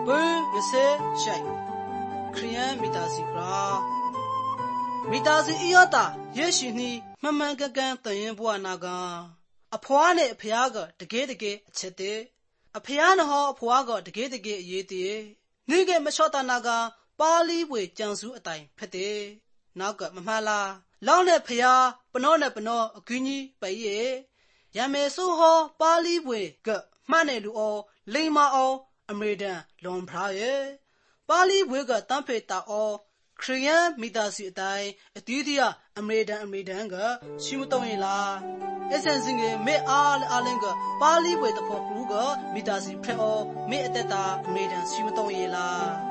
20ရှိုင်ခရီးယန်မိသားစုကမိသားစုအရတာယေရှုနီမမှန်ကန်ကန်တည်ရင်ဘွားနာကအဖွားနဲ့အဖျားကတကယ်အချက်တဲ့အဖျားနော်အဖွားကတကယ်အရေးတည်နေကမလျှော့တနာကပါဠိဝေကြံစုအတိုင်းဖက်တဲ့နောက်ကမမှန်လားလောင်းနဲ့ဖျားပနောနဲ့ပနောအကွင်းကြီးပဲရဲ့ရမေဆိုဟောပါဠိဝေကမှန်တယ်လူအောလိမ္မာအောအမေဒန်လွန်ဖရာရဲ့ပါဠိဝေကတန်ဖေတာအောခရီးယန်မိသားစုအတိုင်းအတီးတီးအမေဒန်ကရှိမတော့ရင်လားအစန်စင်ကမေအားလင်းကပါဠိဝေတဖို့ကူကမိသားစုဖရဲအောမေအတက်တာအမေဒန်ရှိမတော့ရင်လား